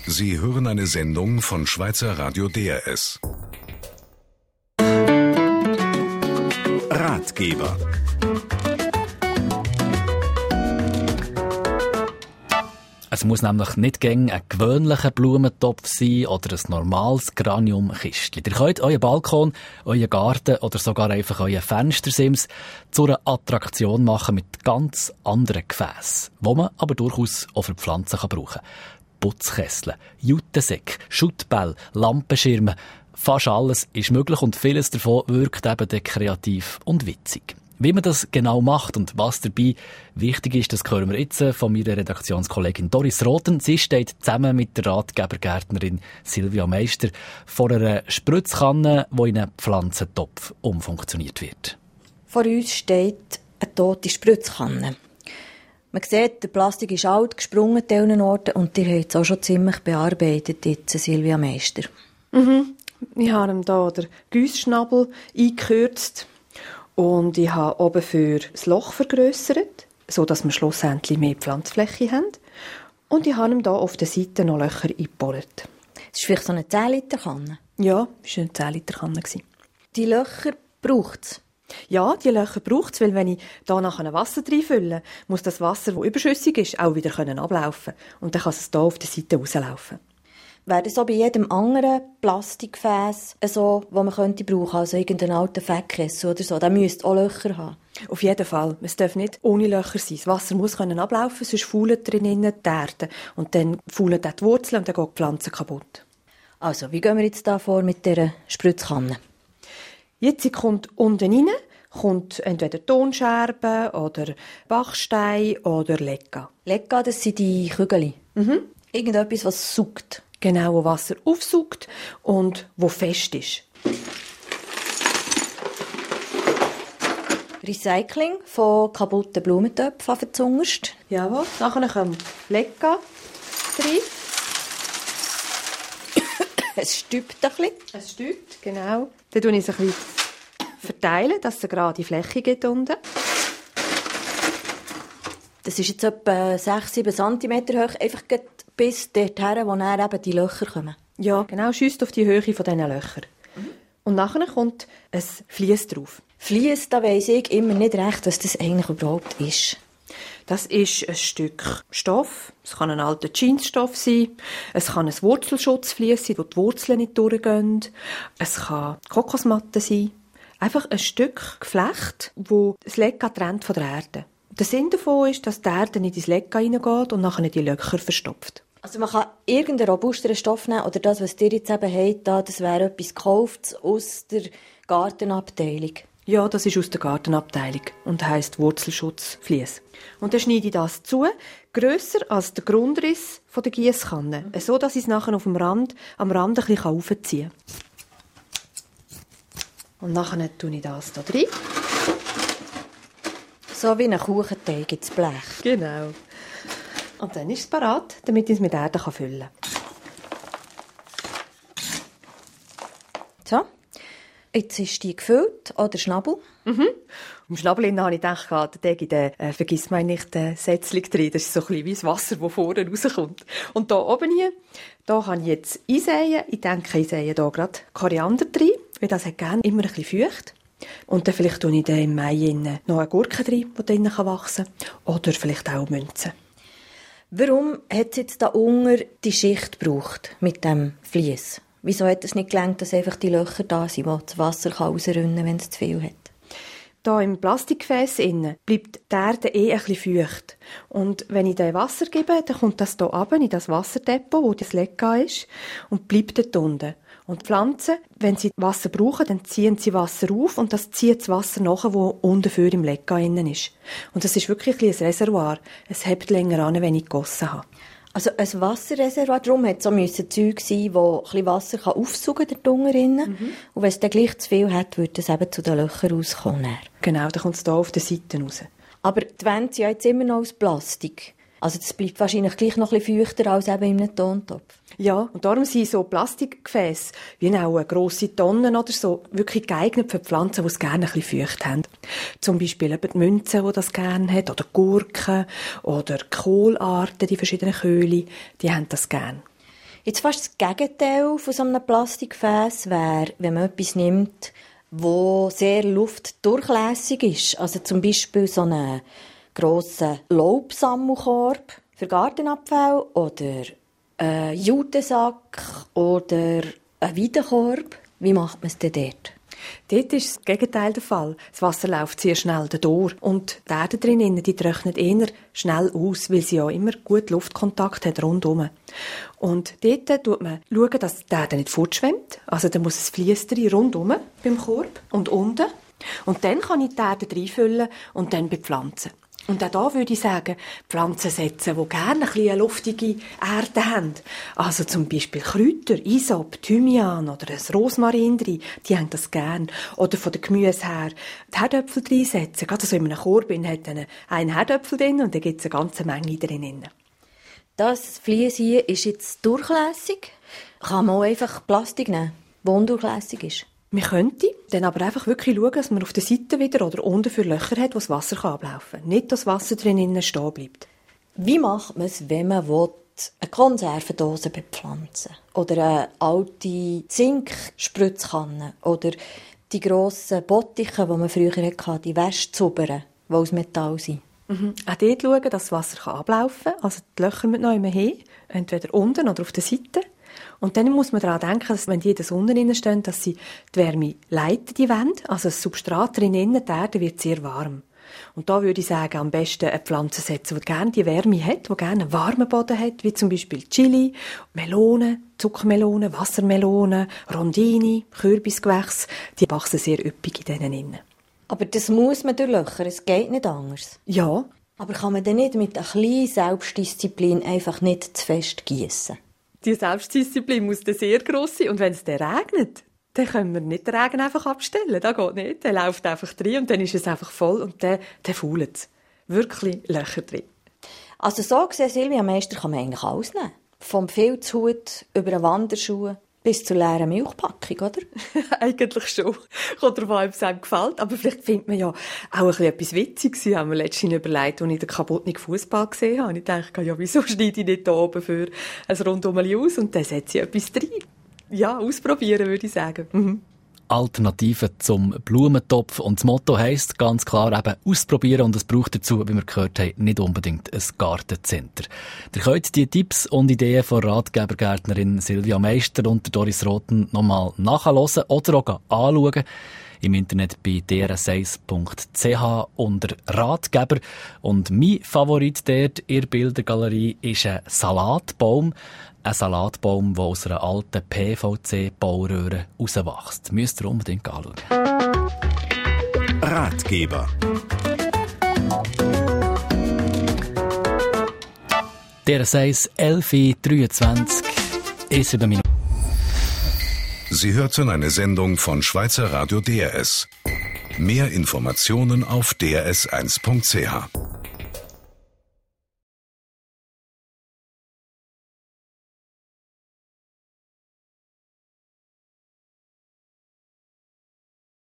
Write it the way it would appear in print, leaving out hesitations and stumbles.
Sie hören eine Sendung von Schweizer Radio DRS. Ratgeber. Es muss nämlich nicht gäng ein gewöhnlicher Blumentopf sein oder ein normales Graniumkistchen. Ihr könnt euren Balkon, euren Garten oder sogar einfach euren Fenstersims zu einer Attraktion machen mit ganz anderen Gefäßen, die man aber durchaus auch für Pflanzen brauchen kann. Putzkessel, Jutesäcke, Schuttbälle, Lampenschirme. Fast alles ist möglich und vieles davon wirkt eben kreativ und witzig. Wie man das genau macht und was dabei wichtig ist, das hören wir jetzt von meiner Redaktionskollegin Doris Rothen. Sie steht zusammen mit der Ratgebergärtnerin Silvia Meister vor einer Spritzkanne, die in einen Pflanzentopf umfunktioniert wird. Vor uns steht eine tote Spritzkanne. Man sieht, der Plastik ist alt, gesprungen an diesen Orten und ihr habt es auch schon ziemlich bearbeitet, jetzt, Silvia Meister. Ich habe ihm hier den Giessschnabel eingekürzt. Und ich habe oben für das Loch vergrössert, sodass wir schlussendlich mehr Pflanzfläche haben. Und ich habe ihm hier auf der Seite noch Löcher eingebohrt. Das ist vielleicht so eine 10-Liter-Kanne? Ja, das war eine 10-Liter-Kanne. Die Löcher braucht es? Ja, die Löcher braucht es, weil wenn ich hier nachher Wasser reinfülle, muss das Wasser, das überschüssig ist, auch wieder ablaufen können. Und dann kann es hier auf der Seite rauslaufen. Wäre das auch bei jedem anderen Plastikgefäß so, das man könnte brauchen, also irgendeinen alten Fettkessel oder so? Der müsste auch Löcher haben. Auf jeden Fall. Es darf nicht ohne Löcher sein. Das Wasser muss ablaufen, sonst faulen drinnen die Erde. Und dann faulen die Wurzeln und dann geht die Pflanze kaputt. Also, wie gehen wir jetzt da vor mit dieser Spritzkanne? Jetzt kommt unten rein entweder Tonscherben oder Bachstein oder Lecca. Lecca, das sind die Kügel. Irgendetwas, was saugt. Genau, wo Wasser aufsaugt und wo fest ist. Recycling von kaputten Blumentöpfen zuunterst. Jawohl, nachher kommt Lecca rein. Es stübt ein bisschen. Es stübt, genau. Dann tue ich es ein bisschen verteilen, dass es eine gerade Fläche gibt unten. Das ist jetzt etwa 6-7 cm hoch, einfach bis dorthin, wo dann eben die Löcher kommen. Ja, genau, schiesst auf die Höhe von diesen Löchern. Und nachher kommt ein Vlies drauf. Vlies, da weiss ich immer nicht recht, was das eigentlich überhaupt ist. Das ist ein Stück Stoff. Es kann ein alter Jeansstoff sein. Es kann ein Wurzelschutzvlies sein, wo die Wurzeln nicht durchgehen. Es kann Kokosmatte sein. Einfach ein Stück Geflecht, wo das Lecca trennt von der Erde. Der Sinn davon ist, dass die Erde nicht ins Lecca reingeht und nachher die Löcher verstopft. Also man kann irgendeinen robusteren Stoff nehmen, oder das, was ihr jetzt eben habt, das wäre etwas gekauft aus der Gartenabteilung. Ja, das ist aus der Gartenabteilung und heisst Wurzelschutzvlies. Und dann schneide ich das zu, grösser als der Grundriss der Giesskanne, so dass ich es nachher am Rand ein bisschen aufziehen kann. Und nachher tue ich das hier rein. So wie ein Kuchenteig ins Blech. Genau. Und dann ist es parat, damit ich es mit Erde füllen kann. So. Jetzt ist die gefüllt, oder Schnabel. Im Schnabel habe ich gedacht, vergiss mal nicht den Sätzchen drin. Das ist so ein bisschen wie das Wasser, das vorne rauskommt. Und hier oben da kann ich jetzt einsäen. Ich denke, ich sähe hier gerade Koriander drin, weil das hat gerne immer ein bisschen feucht. Und dann vielleicht tue ich dann im Mai noch eine Gurke drin, die drinnen wachsen kann. Oder vielleicht auch Münzen. Warum hat es jetzt da unten die Schicht gebraucht mit dem Vlies? Wieso hat es nicht gelangt, dass einfach die Löcher da sind, wo das Wasser rausrinnen kann, wenn es zu viel hat? Da im Plastikgefäß bleibt die Erde ein bisschen feucht. Und wenn ich da Wasser gebe, dann kommt das hier runter in das Wasserdepot, wo das Lecca ist, und bleibt dort unten. Und die Pflanzen, wenn sie Wasser brauchen, dann ziehen sie Wasser auf und das zieht das Wasser nachher, das unten für im Lecca innen ist. Und das ist wirklich ein Reservoir. Es hält länger an, wenn ich gegossen habe. Also ein Wasserreservoir, darum hat es so Zeug sein, das ein bisschen Wasser aufsaugen kann, dort unten. Und wenn es dann gleich zu viel hat, würde es eben zu den Löchern rauskommen. Genau, dann kommt es hier auf der Seite raus. Aber die Wände sind ja jetzt immer noch aus Plastik. Also das bleibt wahrscheinlich gleich noch ein bisschen feuchter als eben in einem Tontopf. Ja, und darum sind so Plastikgefäße, wie auch grosse Tonnen oder so, wirklich geeignet für Pflanzen, die es gerne ein bisschen feucht haben. Zum Beispiel eben die Münze, die das gerne hat, oder Gurken, oder Kohlarten, die verschiedenen Köhle, die haben das gerne. Jetzt fast das Gegenteil von so einem Plastikgefäß wäre, wenn man etwas nimmt, wo sehr luftdurchlässig ist. Also zum Beispiel so einen grossen Laubsammelkorb für Gartenabfall oder einen Jutesack oder einen Weidenkorb. Wie macht man es denn dort? Dort ist das Gegenteil der Fall. Das Wasser läuft sehr schnell durch und die Erde drinnen, die trocknet eher schnell aus, weil sie ja immer gut Luftkontakt hat rundherum. Und dort schaut man, dass die Erde nicht fortschwemmt. Also da muss es Fliestere rundherum beim Korb und unten. Und dann kann ich die Erde reinfüllen und dann bepflanzen. Und auch da würde ich sagen, Pflanzen setzen, die gerne ein bisschen eine luftige Erde haben. Also zum Beispiel Kräuter, Isop, Thymian oder ein Rosmarin drin, die haben das gern. Oder von den Gemüse her die Herdöpfel reinsetzen. Gerade so in einem Korb hat ein Herdöpfel drin und da gibt es eine ganze Menge drin. Das Vlies hier ist jetzt durchlässig. Kann man auch einfach Plastik nehmen, das undurchlässig ist? Man könnte dann aber einfach wirklich schauen, dass man auf der Seite wieder oder unten für Löcher hat, wo das Wasser ablaufen kann. Nicht, dass das Wasser drinnen stehen bleibt. Wie macht man es, wenn man eine Konservendose bepflanzen will? Oder eine alte Zinkspritzkanne? Oder die grossen Bottiche, die man früher hatte, die Wäschzubern, die aus Metall sind? Auch dort schauen, dass das Wasser ablaufen kann. Also die Löcher mit noch immer hin, entweder unten oder auf der Seite. Und dann muss man daran denken, dass wenn die in der Sonne stehen, dass sie die Wärme leiten, die Wände. Also das Substrat drinnen, die Erde wird sehr warm. Und da würde ich sagen, am besten eine Pflanze setzen, die gerne die Wärme hat, die gerne einen warmen Boden hat, wie zum Beispiel Chili, Melonen, Zuckermelonen, Wassermelonen, Rondini, Kürbisgewächse. Die wachsen sehr üppig in denen innen. Aber das muss man durchlöchern, es geht nicht anders. Ja. Aber kann man dann nicht mit einer kleinen Selbstdisziplin einfach nicht zu fest gießen? Die Selbstdisziplin muss dann sehr gross sein. Und wenn es dann regnet, dann können wir nicht den Regen einfach abstellen. Das geht nicht. Der läuft einfach rein und dann ist es einfach voll und dann fault es. Wirklich Löcher drin. Also so gesehen, Silvia Meister, kann man eigentlich alles nehmen. Vom Filzhut über einen Wanderschuh bis zur leeren Milchpackung, oder? Eigentlich schon. Kommt drauf an, ob es einem gefällt. Aber vielleicht findet man ja auch etwas Witziges. Ich habe mir letztens überlegt, als ich den kaputten Fußball gesehen habe. Ich dachte, ja, wieso schneide ich nicht da oben für ein Rundum aus und dann setze ich etwas rein. Ja, ausprobieren, würde ich sagen. Alternativen zum Blumentopf. Und das Motto heisst ganz klar eben ausprobieren und es braucht dazu, wie wir gehört haben, nicht unbedingt ein Gartencenter. Ihr könnt die Tipps und Ideen von Ratgebergärtnerin Silvia Meister und Doris Roten nochmal nachhören oder auch anschauen. Im Internet bei drs1.ch unter Ratgeber. Und mein Favorit dort in der Bildergalerie ist ein Salatbaum. Ein Salatbaum, der aus einer alten PVC-Bauröhre rauswächst. Müsst ihr unbedingt anschauen. Ratgeber. Der 11:23 ist 7 Minuten. Sie hörten eine Sendung von Schweizer Radio DRS. Mehr Informationen auf drs1.ch.